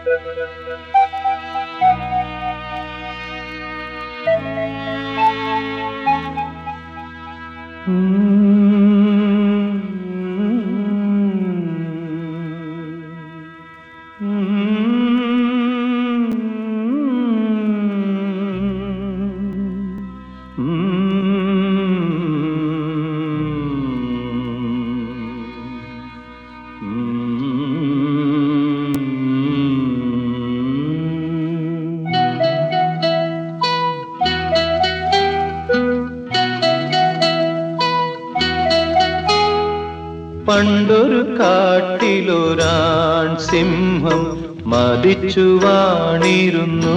പണ്ടൊരു കാട്ടിലൊരാൺ സിംഹം മദിച്ചു വാണിരുന്നു.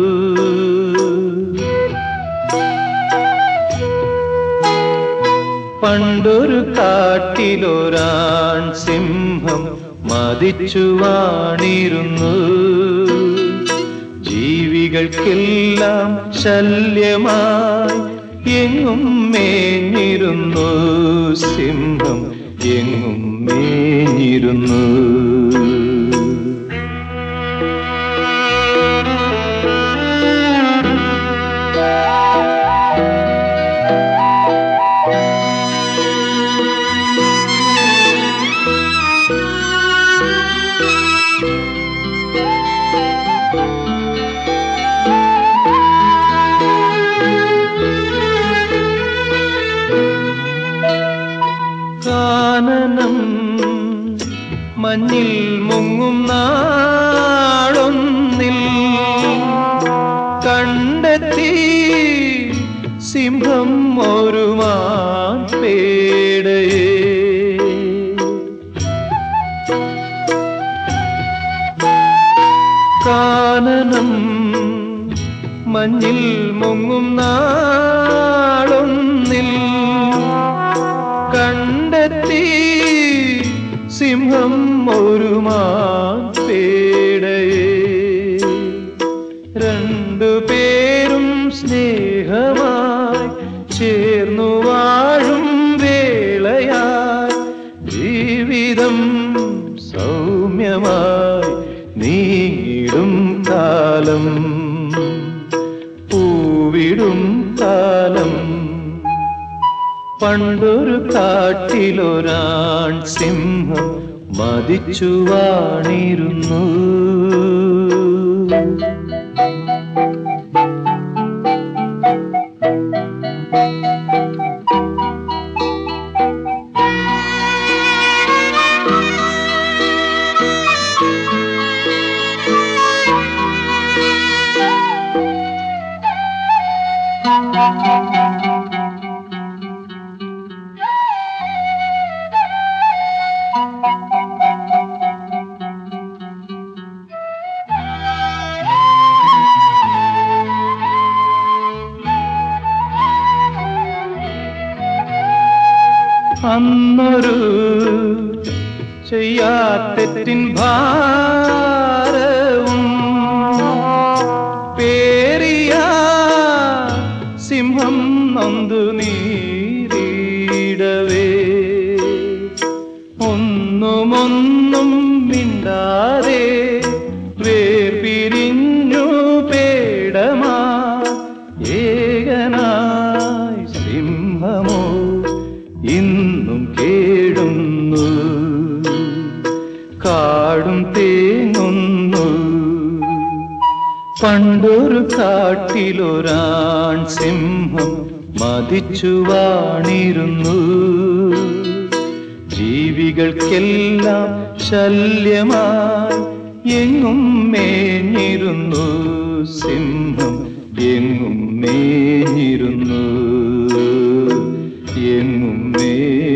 പണ്ടൊരു കാട്ടിലൊരാൺ സിംഹം മദിച്ചു വാണിരുന്നു. ജീവികൾക്കെല്ലാം ശല്യമായി എങ്ങും മേഞ്ഞിരുന്നു. സിംഹം എങ്ങും മേഞ്ഞിരുന്നു. കാനനം മഞ്ഞിൽ മുങ്ങും നാളൊന്നിൽ കണ്ടെത്തി സിംഹം ഒരു മാൻപേടയെ. കാനനം മഞ്ഞിൽ മുങ്ങും നാളൊന്നിൽ കണ്ടെത്തി സിംഹം ഒരു മാൻപേടയെ. രണ്ടുപേരും സ്നേഹമായി ചേർന്നു വാഴും വേളയായി ജീവിതം സൗമ്യമായി നീങ്ങിടും കാലം, പൂവിടും കാലം. പണ്ടൊരു കാട്ടിലൊരാൺ സിംഹം മദിച്ചു വാണിരുന്നു. അന്നൊരു ചെയ്യാത്തെറ്റിൻ ഭാരവും പേറിയ സിംഹം നൊന്തു നീരിടവേ ഒന്നുമൊന്നും മിണ്ടാതെ വേർപിരിഞ്ഞു പേടമാ. ഏകനായി സിംഹമോ ഇന്നും കേഴുന്നു, കാടും തേങ്ങുന്നു. പണ്ടൊരു കാട്ടിലൊരാൺ സിംഹം മദിച്ചു വാണിരുന്നു. ജീവികൾക്കെല്ലാം ശല്യമായി എങ്ങും മേഞ്ഞിരുന്നു. സിംഹം എങ്ങും മേഞ്ഞിരുന്നു, എങ്ങും